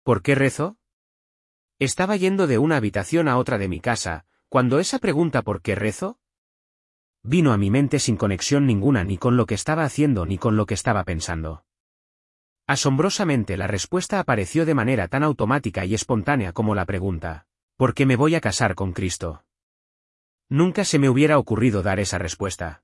¿Por qué rezo? Estaba yendo de una habitación a otra de mi casa, cuando esa pregunta ¿por qué rezo? Vino a mi mente sin conexión ninguna ni con lo que estaba haciendo ni con lo que estaba pensando. Asombrosamente la respuesta apareció de manera tan automática y espontánea como la pregunta, ¿por qué me voy a casar con Cristo? Nunca se me hubiera ocurrido dar esa respuesta.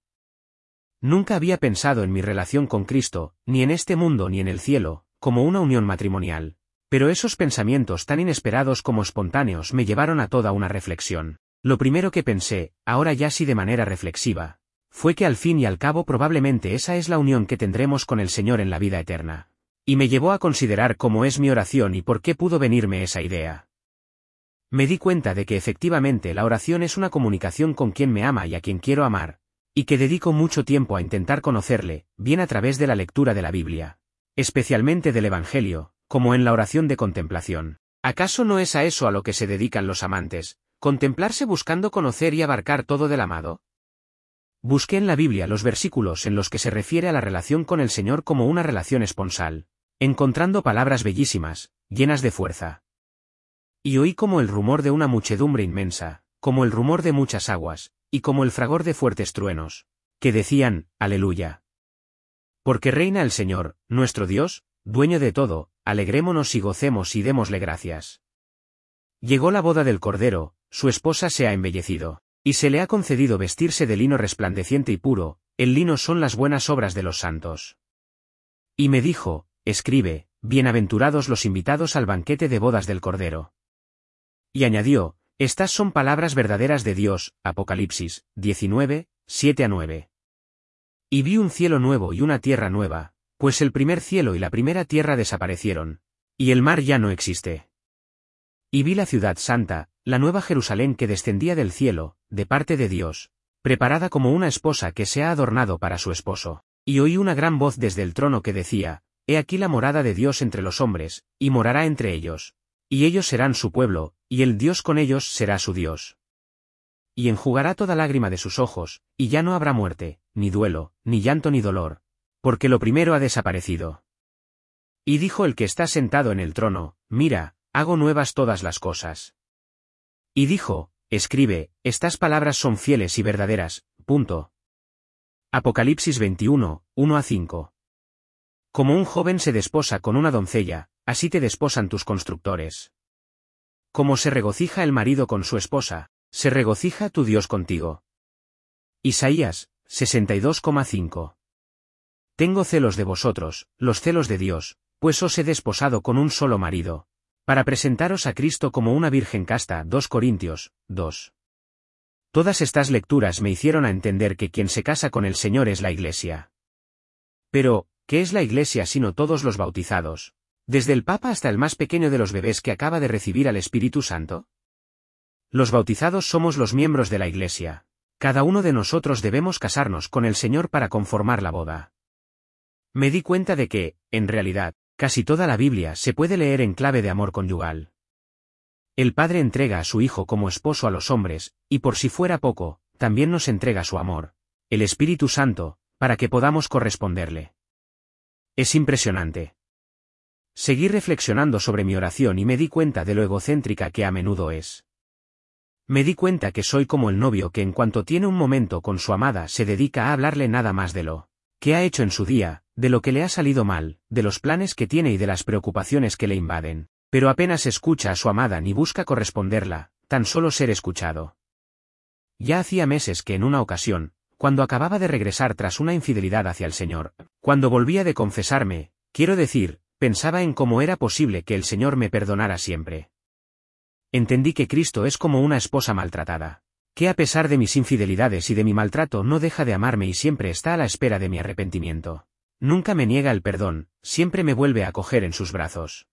Nunca había pensado en mi relación con Cristo, ni en este mundo ni en el cielo, como una unión matrimonial, pero esos pensamientos tan inesperados como espontáneos me llevaron a toda una reflexión. Lo primero que pensé, ahora ya sí de manera reflexiva, fue que al fin y al cabo probablemente esa es la unión que tendremos con el Señor en la vida eterna. Y me llevó a considerar cómo es mi oración y por qué pudo venirme esa idea. Me di cuenta de que efectivamente la oración es una comunicación con quien me ama y a quien quiero amar, y que dedico mucho tiempo a intentar conocerle, bien a través de la lectura de la Biblia, especialmente del Evangelio, como en la oración de contemplación. ¿Acaso no es a eso a lo que se dedican los amantes, contemplarse buscando conocer y abarcar todo del amado? Busqué en la Biblia los versículos en los que se refiere a la relación con el Señor como una relación esponsal, encontrando palabras bellísimas, llenas de fuerza. Y oí como el rumor de una muchedumbre inmensa, como el rumor de muchas aguas, y como el fragor de fuertes truenos, que decían, Aleluya. Porque reina el Señor, nuestro Dios, dueño de todo, alegrémonos y gocemos y démosle gracias. Llegó la boda del Cordero, su esposa se ha embellecido. Y se le ha concedido vestirse de lino resplandeciente y puro, el lino son las buenas obras de los santos. Y me dijo, escribe, bienaventurados los invitados al banquete de bodas del Cordero. Y añadió, estas son palabras verdaderas de Dios, Apocalipsis 19, 7-9. Y vi un cielo nuevo y una tierra nueva, pues el primer cielo y la primera tierra desaparecieron, y el mar ya no existe. Y vi la ciudad santa, la nueva Jerusalén que descendía del cielo, de parte de Dios, preparada como una esposa que se ha adornado para su esposo. Y oí una gran voz desde el trono que decía, He aquí la morada de Dios entre los hombres, y morará entre ellos. Y ellos serán su pueblo, y el Dios con ellos será su Dios. Y enjugará toda lágrima de sus ojos, y ya no habrá muerte, ni duelo, ni llanto ni dolor, porque lo primero ha desaparecido. Y dijo el que está sentado en el trono, Mira, hago nuevas todas las cosas. Y dijo, escribe, estas palabras son fieles y verdaderas. Apocalipsis 21, 1-5. Como un joven se desposa con una doncella, así te desposan tus constructores. Como se regocija el marido con su esposa, se regocija tu Dios contigo. Isaías 62,5. Tengo celos de vosotros, los celos de Dios, pues os he desposado con un solo marido, para presentaros a Cristo como una virgen casta. 2 Corintios 2. Todas estas lecturas me hicieron a entender que quien se casa con el Señor es la Iglesia. Pero, ¿qué es la Iglesia sino todos los bautizados, desde el Papa hasta el más pequeño de los bebés que acaba de recibir al Espíritu Santo? Los bautizados somos los miembros de la Iglesia. Cada uno de nosotros debemos casarnos con el Señor para conformar la boda. Me di cuenta de que, en realidad, casi toda la Biblia se puede leer en clave de amor conyugal. El Padre entrega a su Hijo como esposo a los hombres, y por si fuera poco, también nos entrega su amor, el Espíritu Santo, para que podamos corresponderle. Es impresionante. Seguí reflexionando sobre mi oración y me di cuenta de lo egocéntrica que a menudo es. Me di cuenta que soy como el novio que en cuanto tiene un momento con su amada se dedica a hablarle nada más de lo que ha hecho en su día, de lo que le ha salido mal, de los planes que tiene y de las preocupaciones que le invaden, pero apenas escucha a su amada ni busca corresponderla, tan solo ser escuchado. Ya hacía meses que en una ocasión, cuando acababa de regresar tras una infidelidad hacia el Señor, cuando volvía de confesarme, quiero decir, pensaba en cómo era posible que el Señor me perdonara siempre. Entendí que Cristo es como una esposa maltratada, que a pesar de mis infidelidades y de mi maltrato no deja de amarme y siempre está a la espera de mi arrepentimiento. Nunca me niega el perdón, siempre me vuelve a acoger en sus brazos.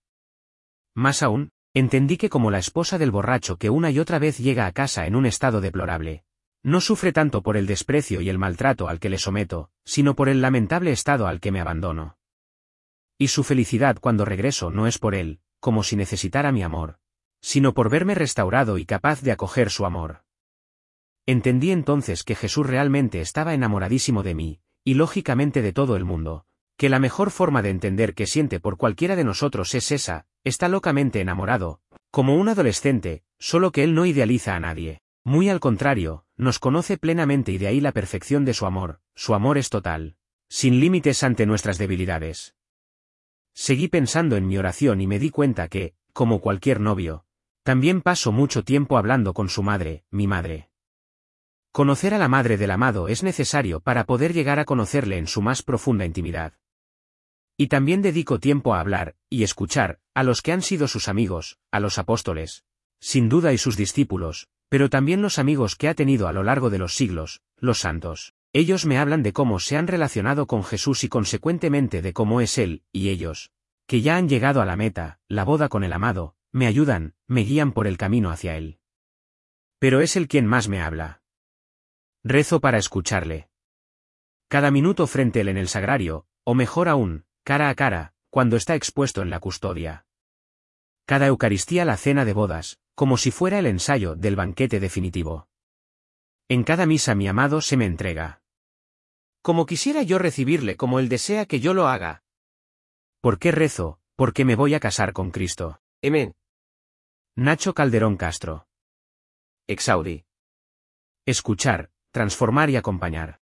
Más aún, entendí que como la esposa del borracho que una y otra vez llega a casa en un estado deplorable, no sufre tanto por el desprecio y el maltrato al que le someto, sino por el lamentable estado al que me abandono. Y su felicidad cuando regreso no es por él, como si necesitara mi amor, sino por verme restaurado y capaz de acoger su amor. Entendí entonces que Jesús realmente estaba enamoradísimo de mí, y lógicamente de todo el mundo, Que la mejor forma de entender qué siente por cualquiera de nosotros es esa, está locamente enamorado, como un adolescente, solo que él no idealiza a nadie. Muy al contrario, nos conoce plenamente y de ahí la perfección de su amor es total. Sin límites ante nuestras debilidades. Seguí pensando en mi oración y me di cuenta que, como cualquier novio, también paso mucho tiempo hablando con su madre, mi madre. Conocer a la madre del amado es necesario para poder llegar a conocerle en su más profunda intimidad. Y también dedico tiempo a hablar, y escuchar, a los que han sido sus amigos, a los apóstoles, sin duda y sus discípulos, pero también los amigos que ha tenido a lo largo de los siglos, los santos. Ellos me hablan de cómo se han relacionado con Jesús y consecuentemente de cómo es Él, y ellos, que ya han llegado a la meta, la boda con el amado, me ayudan, me guían por el camino hacia Él. Pero es Él quien más me habla. Rezo para escucharle. Cada minuto frente a Él en el sagrario, o mejor aún, cara a cara, cuando está expuesto en la custodia. Cada Eucaristía la cena de bodas, como si fuera el ensayo del banquete definitivo. En cada misa mi amado se me entrega. Como quisiera yo recibirle como Él desea que yo lo haga. ¿Por qué rezo? Porque me voy a casar con Cristo. Amén. Nacho Calderón Castro. Exaudi. Escuchar, transformar y acompañar.